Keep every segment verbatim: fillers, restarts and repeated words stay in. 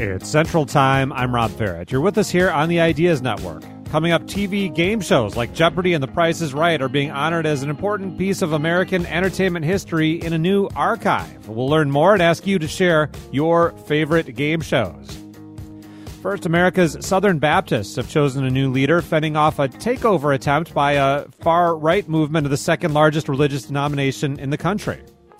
It's Central Time. I'm Rob Farrett. You're with us here on the Ideas Network. Coming up, T V game shows like Jeopardy and The Price is Right are being honored as an important piece of American entertainment history in a new archive. We'll learn more and ask you to share your favorite game shows. First, America's Southern Baptists have chosen a new leader, fending off a takeover attempt by a far-right movement of the second largest religious denomination in the country.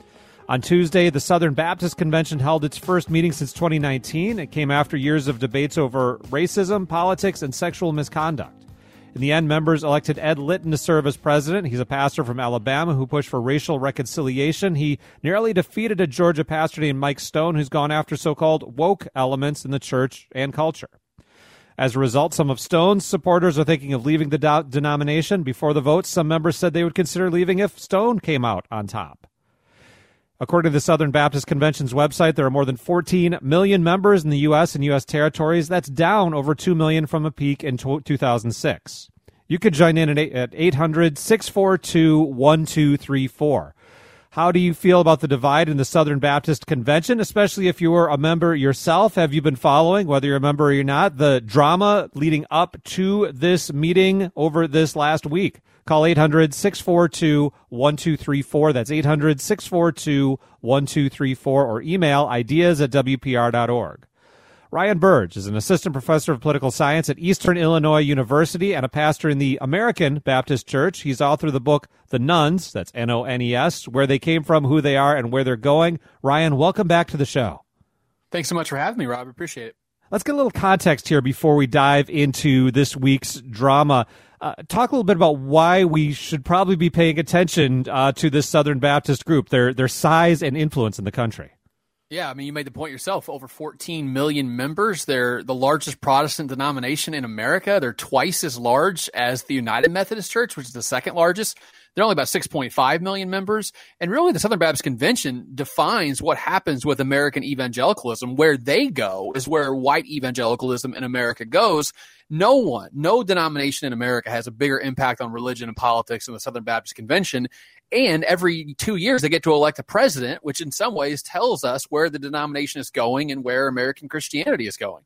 On Tuesday, the Southern Baptist Convention held its first meeting since twenty nineteen. It came after years of debates over racism, politics, and sexual misconduct. In the end, members elected Ed Litton to serve as president. He's a pastor from Alabama who pushed for racial reconciliation. He narrowly defeated a Georgia pastor named Mike Stone, who's gone after so-called woke elements in the church and culture. As a result, some of Stone's supporters are thinking of leaving the do- denomination. Before the vote, some members said they would consider leaving if Stone came out on top. According to the Southern Baptist Convention's website, there are more than fourteen million members in the U S and U S territories. That's down over two million from a peak in two thousand six. You could join in at eight hundred, six four two, one two three four. How do you feel about the divide in the Southern Baptist Convention, especially if you were a member yourself? Have you been following, whether you're a member or you're not, the drama leading up to this meeting over this last week? Call eight hundred, six four two, one two three four. That's eight hundred, six four two, one two three four, or email ideas at w p r dot org. Ryan Burge is an assistant professor of political science at Eastern Illinois University and a pastor in the American Baptist Church. He's author of the book The Nones, that's N O N E S, Where They Came From, Who They Are, and Where They're Going. Ryan, welcome back to the show. Thanks so much for having me, Rob. Appreciate it. Let's get a little context here before we dive into this week's drama. Uh, talk a little bit about why we should probably be paying attention uh, to this Southern Baptist group, their their size and influence in the country. Yeah, I mean, you made the point yourself. Over fourteen million members. They're the largest Protestant denomination in America. They're twice as large as the United Methodist Church, which is the second largest. They're only about six point five million members. And really, the Southern Baptist Convention defines what happens with American evangelicalism. Where they go is where white evangelicalism in America goes. No one, no denomination in America has a bigger impact on religion and politics than the Southern Baptist Convention. And every two years, they get to elect a president, which in some ways tells us where the denomination is going and where American Christianity is going.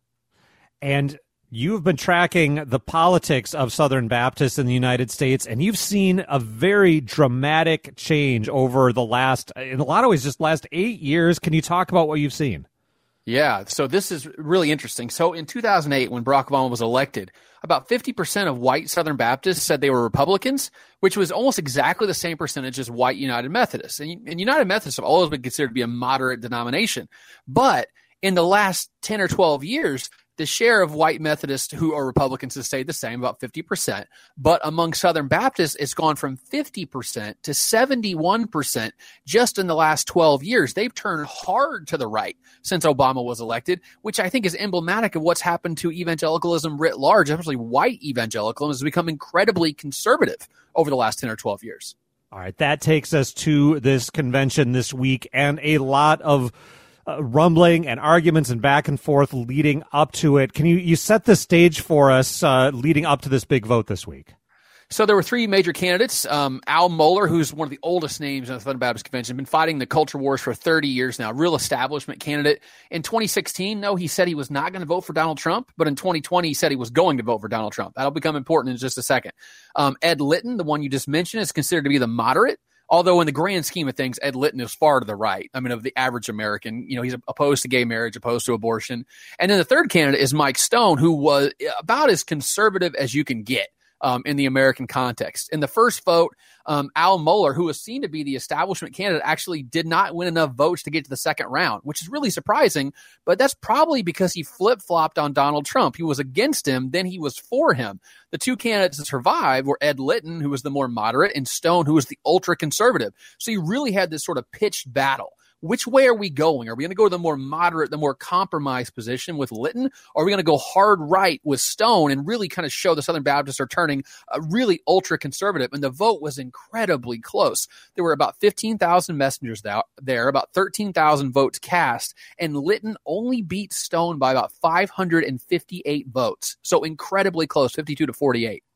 And you've been tracking the politics of Southern Baptists in the United States, and you've seen a very dramatic change over the last, in a lot of ways, just last eight years. Can you talk about what you've seen? Yeah, so this is really interesting. So in two thousand eight, when Barack Obama was elected, about fifty percent of white Southern Baptists said they were Republicans, which was almost exactly the same percentage as white United Methodists. And, and United Methodists have always been considered to be a moderate denomination. But in the last ten or twelve years, the share of white Methodists who are Republicans has stayed the same, about fifty percent. But among Southern Baptists, it's gone from fifty percent to seventy-one percent just in the last twelve years. They've turned hard to the right since Obama was elected, which I think is emblematic of what's happened to evangelicalism writ large, especially white evangelicalism has become incredibly conservative over the last ten or twelve years. All right, that takes us to this convention this week and a lot of Uh, rumbling and arguments and back and forth leading up to it. Can you, you set the stage for us uh, leading up to this big vote this week? So there were three major candidates. Um, Al Mohler, who's one of the oldest names in the Southern Baptist Convention, been fighting the culture wars for thirty years now, real establishment candidate. In twenty sixteen, no, he said he was not going to vote for Donald Trump, but in twenty twenty, he said he was going to vote for Donald Trump. That'll become important in just a second. Um, Ed Litton, the one you just mentioned, is considered to be the moderate. Although in the grand scheme of things, Ed Litton is far to the right. I mean, of the average American, you know, he's opposed to gay marriage, opposed to abortion. And then the third candidate is Mike Stone, who was about as conservative as you can get um, in the American context. In the first vote, um, Al Mohler, who was seen to be the establishment candidate, actually did not win enough votes to get to the second round, which is really surprising. But that's probably because he flip-flopped on Donald Trump. He was against him, then he was for him. The two candidates that survived were Ed Litton, who was the more moderate, and Stone, who was the ultra-conservative. So you really had this sort of pitched battle. Which way are we going? Are we going to go to the more moderate, the more compromised position with Litton? Or are we going to go hard right with Stone and really kind of show the Southern Baptists are turning uh, really ultra-conservative? And the vote was incredibly close. There were about fifteen thousand messengers there, about thirteen thousand votes cast, and Litton only beat Stone by about five hundred fifty-eight votes. So incredibly close, fifty-two to forty-eight.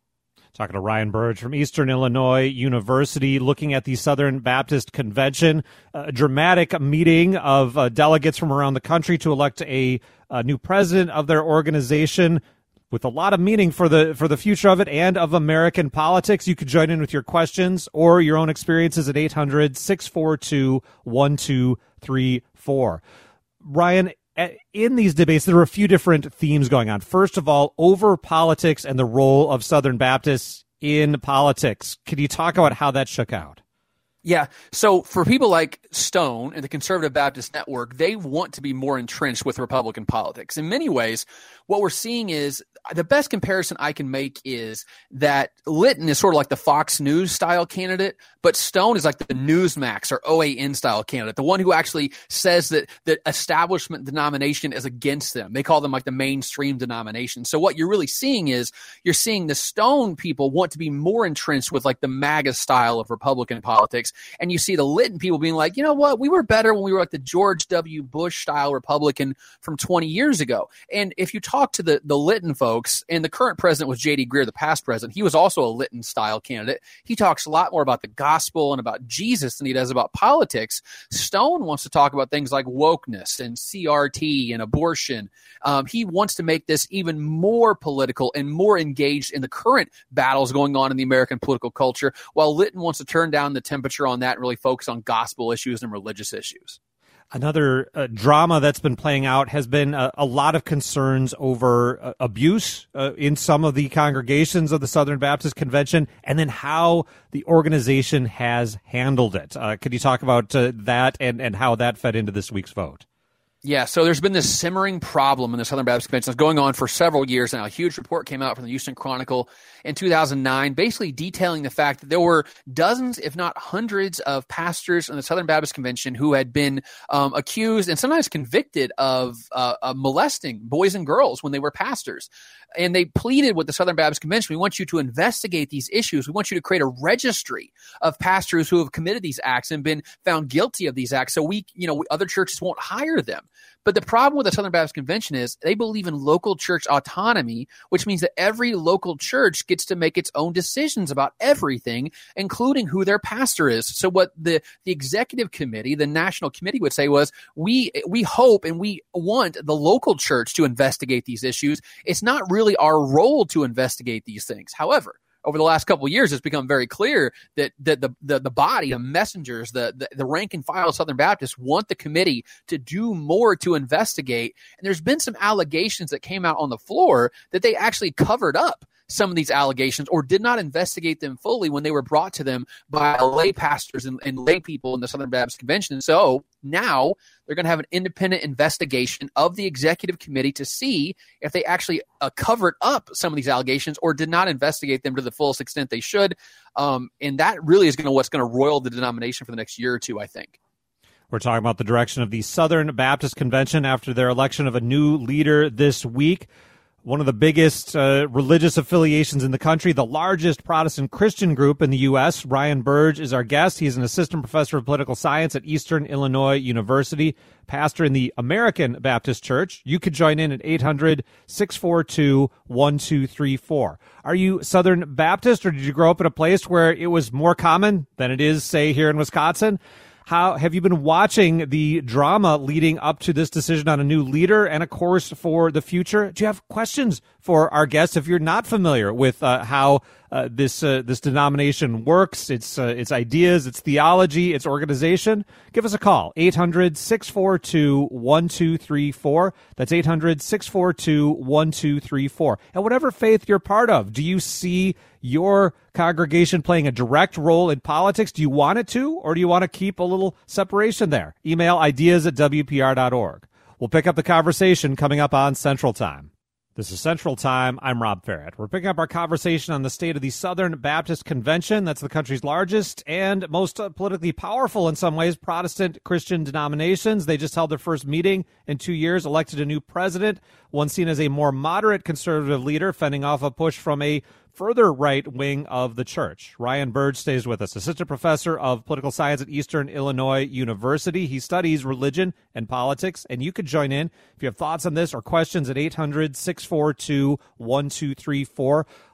Talking to Ryan Burge from Eastern Illinois University, looking at the Southern Baptist Convention, a dramatic meeting of uh, delegates from around the country to elect a, a new president of their organization, with a lot of meaning for the for the future of it and of American politics. You could join in with your questions or your own experiences at eight hundred, six four two, one two three four. Ryan, in these debates, there are a few different themes going on. First of all, over politics and the role of Southern Baptists in politics. Can you talk about how that shook out? Yeah. So for people like Stone and the Conservative Baptist Network, they want to be more entrenched with Republican politics. In many ways, what we're seeing is the best comparison I can make is that Litton is sort of like the Fox News style candidate, but Stone is like the Newsmax or O A N style candidate, the one who actually says that the establishment denomination is against them. They call them like the mainstream denomination. So what you're really seeing is you're seeing the Stone people want to be more entrenched with like the MAGA style of Republican politics. And you see the Litton people being like, you know what, we were better when we were like the George W. Bush style Republican from twenty years ago. And if you talk to the, the Litton folks, and the current president was J D Greear, the past president, he was also a Litton style candidate. He talks a lot more about the gospel and about Jesus than he does about politics. Stone wants to talk about things like wokeness and C R T and abortion. Um, he wants to make this even more political and more engaged in the current battles going on in the American political culture, while Litton wants to turn down the temperature on that and really focus on gospel issues and religious issues. Another uh, drama that's been playing out has been uh, a lot of concerns over uh, abuse uh, in some of the congregations of the Southern Baptist Convention, and then how the organization has handled it. Uh, could you talk about uh, that and, and how that fed into this week's vote? Yeah, so there's been this simmering problem in the Southern Baptist Convention that's going on for several years now. A huge report came out from the Houston Chronicle in two thousand nine, basically detailing the fact that there were dozens, if not hundreds, of pastors in the Southern Baptist Convention who had been um, accused and sometimes convicted of, uh, of molesting boys and girls when they were pastors. And they pleaded with the Southern Baptist Convention, we want you to investigate these issues. We want you to create a registry of pastors who have committed these acts and been found guilty of these acts, so we, you know, other churches won't hire them. But the problem with the Southern Baptist Convention is they believe in local church autonomy, which means that every local church gets to make its own decisions about everything, including who their pastor is. So what the, the executive committee, the national committee would say was, we we hope and we want the local church to investigate these issues. It's not really our role to investigate these things. However, over the last couple of years, it's become very clear that, that the, the the body, the messengers, the, the the rank and file of Southern Baptists want the committee to do more to investigate. And there's been some allegations that came out on the floor that they actually covered up some of these allegations or did not investigate them fully when they were brought to them by lay pastors and, and lay people in the Southern Baptist Convention. So now they're going to have an independent investigation of the executive committee to see if they actually uh, covered up some of these allegations or did not investigate them to the fullest extent they should. Um, and that really is going to what's going to roil the denomination for the next year or two, I think. We're talking about the direction of the Southern Baptist Convention after their election of a new leader this week. One of the biggest uh, religious affiliations in the country, the largest Protestant Christian group in the U S. Ryan Burge is our guest. He's an assistant professor of political science at Eastern Illinois University, pastor in the American Baptist Church. You could join in at eight hundred, six four two, one two three four. Are you Southern Baptist, or did you grow up in a place where it was more common than it is, say, here in Wisconsin? How have you been watching the drama leading up to this decision on a new leader and a course for the future? Do you have questions for our guests if you're not familiar with uh, how uh, this uh, this denomination works, its uh, its ideas, its theology, its organization? Give us a call, eight hundred, six four two, one two three four. That's eight hundred, six four two, one two three four. And whatever faith you're part of, do you see your congregation playing a direct role in politics? Do you want it to, or do you want to keep a little separation there? Email ideas at W P R dot org. We'll pick up the conversation coming up on Central Time. This is Central Time. I'm Rob Farrett. We're picking up our conversation on the state of the Southern Baptist Convention. That's the country's largest and most uh, politically powerful, in some ways, Protestant Christian denominations. They just held their first meeting in two years, elected a new president, one seen as a more moderate conservative leader, fending off a push from a further right wing of the church. Ryan Burge stays with us, assistant professor of political science at Eastern Illinois University. He studies religion and politics, and you could join in if you have thoughts on this or questions at eight hundred, six four two, one two three four.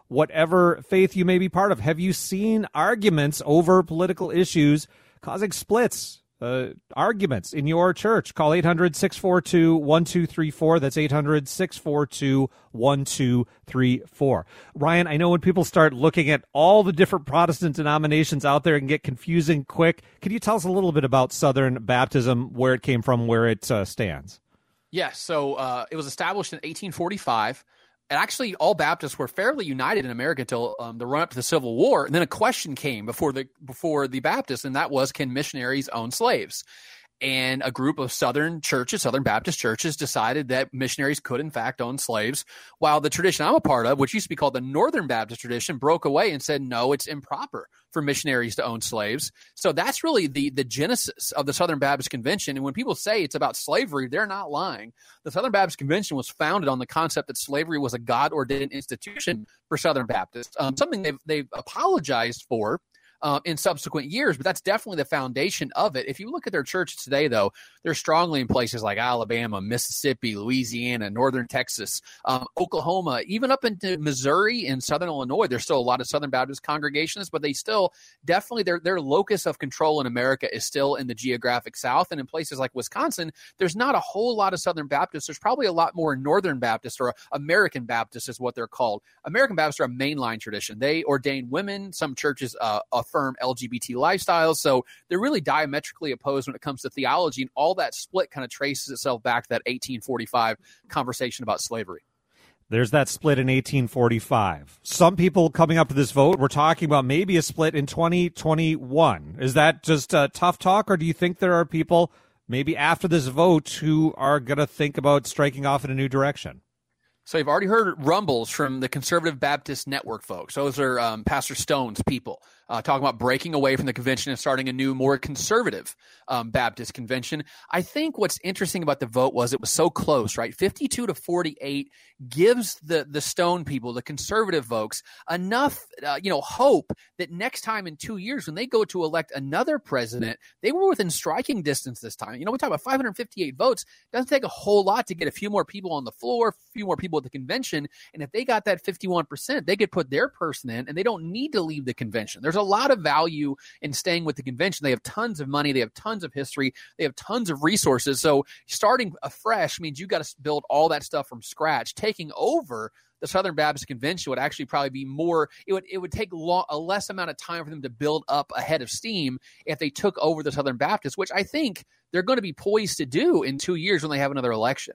whatever faith you may be part of. Have you seen arguments over political issues causing splits, uh, arguments in your church? Call eight hundred, six four two, one two three four. That's eight hundred, six four two, one two three four. Ryan, I know when people start looking at all the different Protestant denominations out there, it can get confusing quick. Can you tell us a little bit about Southern Baptism, where it came from, where it uh, stands? Yes. So uh, it was established in eighteen forty-five. And actually, all Baptists were fairly united in America until um, the run-up to the Civil War. And then a question came before the before the Baptists, and that was, can missionaries own slaves? And a group of Southern churches, Southern Baptist churches, decided that missionaries could, in fact, own slaves, while the tradition I'm a part of, which used to be called the Northern Baptist tradition, broke away and said, no, it's improper for missionaries to own slaves. So that's really the, the genesis of the Southern Baptist Convention. And when people say it's about slavery, they're not lying. The Southern Baptist Convention was founded on the concept that slavery was a God-ordained institution for Southern Baptists, um, something they've, they've apologized for Um, in subsequent years, but that's definitely the foundation of it. If you look at their churches today, though, they're strongly in places like Alabama, Mississippi, Louisiana, Northern Texas, um, Oklahoma, even up into Missouri and Southern Illinois. There's still a lot of Southern Baptist congregations, but they still definitely, their, their locus of control in America is still in the geographic South. And in places like Wisconsin, there's not a whole lot of Southern Baptists. There's probably a lot more Northern Baptists, or American Baptists is what they're called. American Baptists are a mainline tradition. They ordain women. Some churches uh, affirm L G B T lifestyles. So they're really diametrically opposed when it comes to theology. And all that split kind of traces itself back to that eighteen forty-five conversation about slavery. There's that split in eighteen forty-five. Some people coming up to this vote were talking about maybe a split in twenty twenty-one. Is that just uh, tough talk, or do you think there are people maybe after this vote who are going to think about striking off in a new direction? So you've already heard rumbles from the Conservative Baptist Network folks. Those are um, Pastor Stone's people uh, talking about breaking away from the convention and starting a new, more conservative um, Baptist convention. I think what's interesting about the vote was it was so close, right? fifty-two to forty-eight gives the the Stone people, the conservative folks, enough uh, you know, hope that next time in two years when they go to elect another president, they were within striking distance this time. You know, we talk about five hundred fifty-eight votes. It doesn't take a whole lot to get a few more people on the floor, a few more people at the convention, and if they got that fifty-one percent, they could put their person in, and they don't need to leave the convention. There's a lot of value in staying with the convention. They have tons of money, they have tons of history, they have tons of resources. So starting afresh means you got to build all that stuff from scratch. Taking over the Southern Baptist Convention would actually probably be more, it would it would take long, a less amount of time for them to build up a head of steam if they took over the Southern Baptist, which I think they're going to be poised to do in two years when they have another election.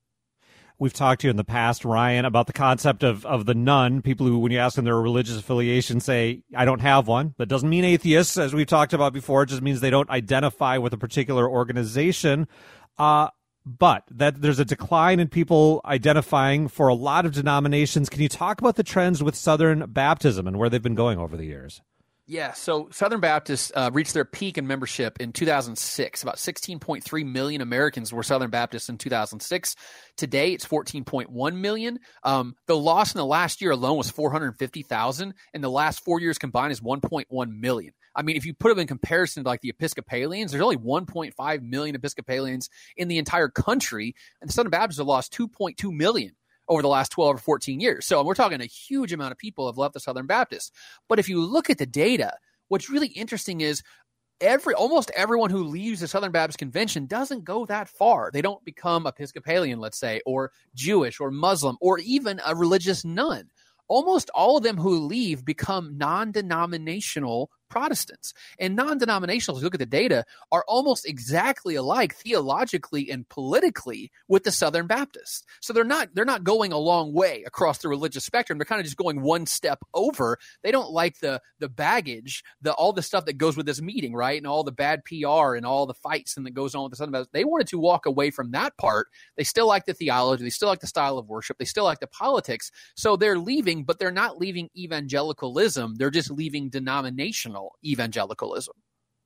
We've talked to you in the past, Ryan, about the concept of, of the nun. People who, when you ask them their religious affiliation, say, I don't have one. That doesn't mean atheists, as we've talked about before. It just means they don't identify with a particular organization. Uh, but that there's a decline in people identifying for a lot of denominations. Can you talk about the trends with Southern Baptism and where they've been going over the years? Yeah, so Southern Baptists uh, reached their peak in membership in two thousand six. About sixteen point three million Americans were Southern Baptists in two thousand six. Today, it's fourteen point one million. Um, the loss in the last year alone was four hundred fifty thousand, and the last four years combined is one point one million. I mean, if you put them in comparison to like the Episcopalians, there's only one point five million Episcopalians in the entire country, and the Southern Baptists have lost two point two million over the last twelve or fourteen years. So we're talking a huge amount of people have left the Southern Baptists. But if you look at the data, what's really interesting is every almost everyone who leaves the Southern Baptist Convention doesn't go that far. They don't become Episcopalian, let's say, or Jewish or Muslim, or even a religious nun. Almost all of them who leave become non-denominational Protestants. And non-denominationals, if you look at the data, are almost exactly alike theologically and politically with the Southern Baptists. So they're not they're not going a long way across the religious spectrum. They're kind of just going one step over. They don't like the the baggage, the all the stuff that goes with this meeting, right? And all the bad P R and all the fights and that goes on with the Southern Baptists. They wanted to walk away from that part. They still like the theology. They still like the style of worship. They still like the politics. So they're leaving, but they're not leaving evangelicalism. They're just leaving denominational evangelicalism.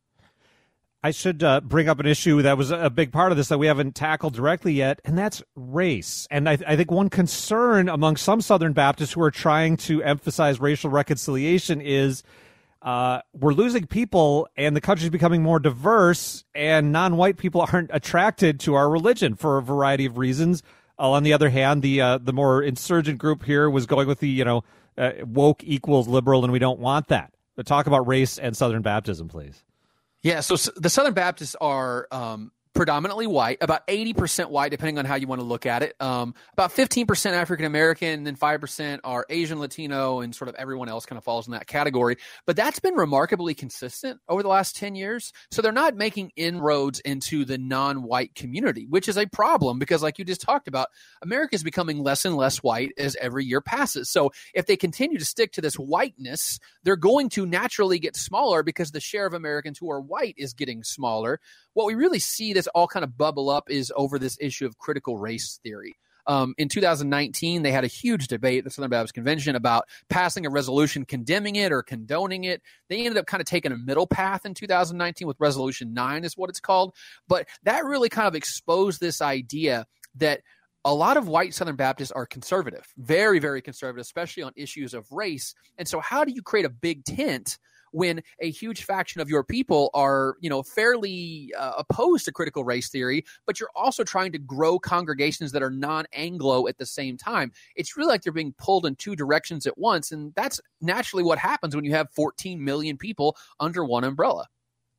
I should uh, bring up an issue that was a big part of this that we haven't tackled directly yet, and that's race. And I, I think one concern among some Southern Baptists who are trying to emphasize racial reconciliation is uh, we're losing people and the country's becoming more diverse, and non-white people aren't attracted to our religion for a variety of reasons. Uh, on the other hand, the uh, the more insurgent group here was going with the, you know, uh, woke equals liberal, and we don't want that. But talk about race and Southern Baptism, please. Yeah, so the Southern Baptists are um, predominantly white, about eighty percent white, depending on how you want to look at it. Um, about fifteen percent African-American, and then five percent are Asian, Latino, and sort of everyone else kind of falls in that category. But that's been remarkably consistent over the last ten years. So they're not making inroads into the non-white community, which is a problem because, like you just talked about, America is becoming less and less white as every year passes. So if they continue to stick to this whiteness, they're going to naturally get smaller because the share of Americans who are white is getting smaller. What we really see this all kind of bubble up is over this issue of critical race theory. Um, in two thousand nineteen, they had a huge debate at the Southern Baptist Convention about passing a resolution condemning it or condoning it. They ended up kind of taking a middle path in two thousand nineteen with Resolution nine is what it's called. But that really kind of exposed this idea that a lot of white Southern Baptists are conservative, very, very conservative, especially on issues of race. And so how do you create a big tent when a huge faction of your people are, you know, fairly uh, opposed to critical race theory, but you're also trying to grow congregations that are non-Anglo at the same time? It's really like they're being pulled in two directions at once, and that's naturally what happens when you have fourteen million people under one umbrella.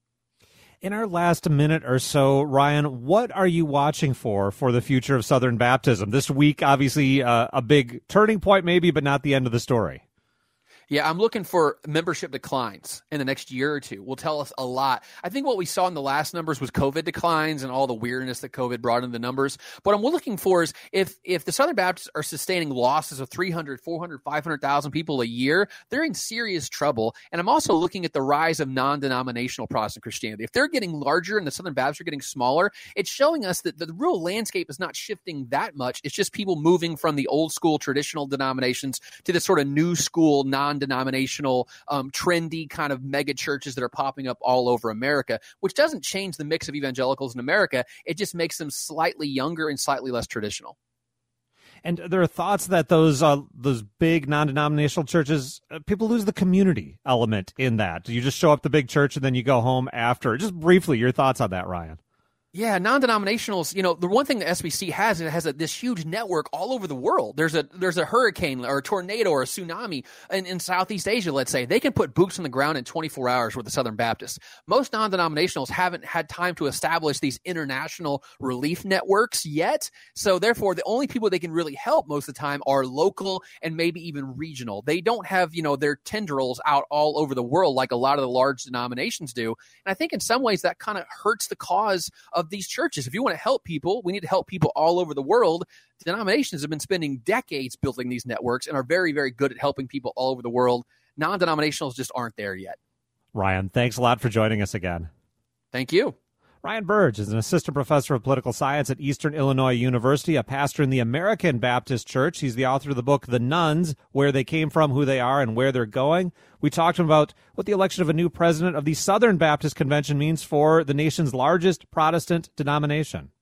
In our last minute or so, Ryan, what are you watching for for the future of Southern Baptism? This week, obviously, uh, a big turning point maybe, but not the end of the story. Yeah, I'm looking for membership declines in the next year or two. Will tell us a lot. I think what we saw in the last numbers was COVID declines and all the weirdness that COVID brought into the numbers. What I'm looking for is if if the Southern Baptists are sustaining losses of three hundred, four hundred, five hundred thousand people a year, they're in serious trouble. And I'm also looking at the rise of non-denominational Protestant Christianity. If they're getting larger and the Southern Baptists are getting smaller, it's showing us that the real landscape is not shifting that much. It's just people moving from the old school traditional denominations to the sort of new school non denominational, um, trendy kind of mega churches that are popping up all over America, which doesn't change the mix of evangelicals in America. It just makes them slightly younger and slightly less traditional. And there are thoughts that those uh, those big non-denominational churches, uh, people lose the community element in that. You just show up the big church and then you go home after. Just briefly, your thoughts on that, Ryan? Yeah, non-denominationals, you know, the one thing the S B C has, it has a, this huge network all over the world. There's a there's a hurricane or a tornado or a tsunami in, in Southeast Asia, let's say. They can put boots on the ground in twenty-four hours with the Southern Baptists. Most non-denominationals haven't had time to establish these international relief networks yet. So therefore, the only people they can really help most of the time are local and maybe even regional. They don't have, you know, their tendrils out all over the world like a lot of the large denominations do. And I think in some ways that kind of hurts the cause of these churches. If you want to help people, we need to help people all over the world. Denominations have been spending decades building these networks and are very, very good at helping people all over the world. Non-denominationals just aren't there yet. Ryan, thanks a lot for joining us again. Thank you. Ryan Burge is an assistant professor of political science at Eastern Illinois University, a pastor in the American Baptist Church. He's the author of the book, The Nuns, Where They Came From, Who They Are, and Where They're Going. We talked to him about what the election of a new president of the Southern Baptist Convention means for the nation's largest Protestant denomination.